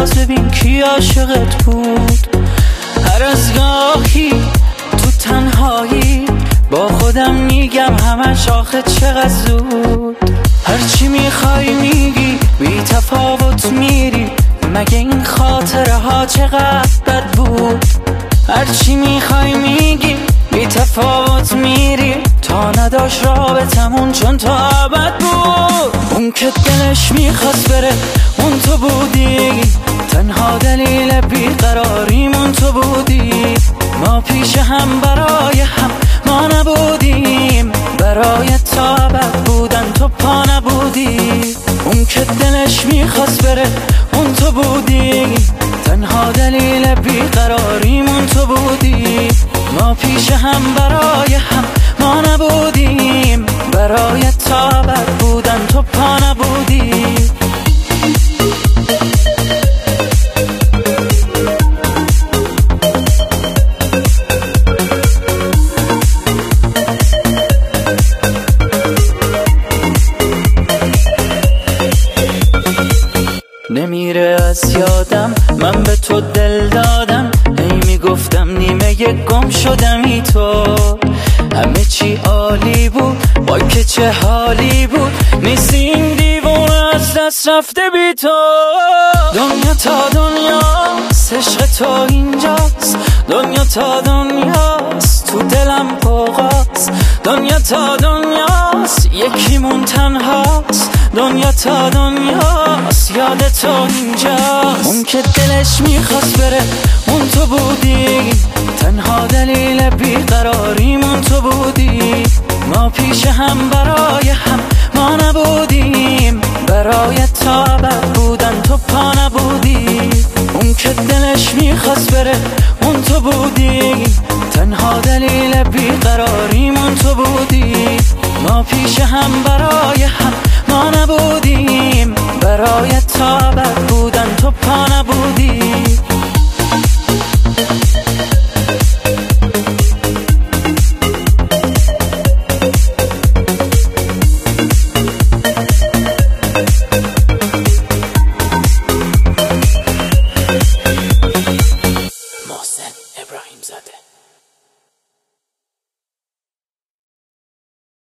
میخواست ببین کی عاشقت بود. هر از گاهی تو تنهایی با خودم میگم همش آخه چقدر زود. هرچی میخوای میگی بی تفاوت میری، مگه این خاطره ها چقدر بد بود. هرچی میخوای میگی بی تفاوت میری، تا نداشت رابطمون چون تا ابد بود. اون که دلش میخواست بره اون تو بودی، تنها دلیل بیقراریمون تو بودی. ما پیش هم برای هم ما نبودیم، برای تا ابد بودن تو پا نبودی. اون که دلش میخواست بره اون تو بودی، تنها دلیل بیقراریمون تو بودی. ما پیش هم برای هم ما نبودیم، برای تا ابد بودن تو پا نبودی. نمیره از یادم من به تو دل دادم، هی میگفتم نیمه گم شدمی تو. همه چی عالی بود وای که چه حالی بود، نیستی این دیوونه از دست رفته بی تو. دنیا تا دنیاست عشق تو اینجاست، دنیا تا دنیاست تو دلم پوقاست. دنیا تا دنیاست یکیمون تنهاست، دنیا تا دنیاست یاد تو اینجاست. اون که دلش میخواست بره اون تو بودی، تنها دلیل بیقراریمون تو بودی. ما پیش هم برای هم ما نبودیم، برای تا ابد بودن تو پا نبودی. اون که دلش میخواست بره اون تو بودی، تنها دلیل بیقراریمون تو بودی. ما پیش هم برای هم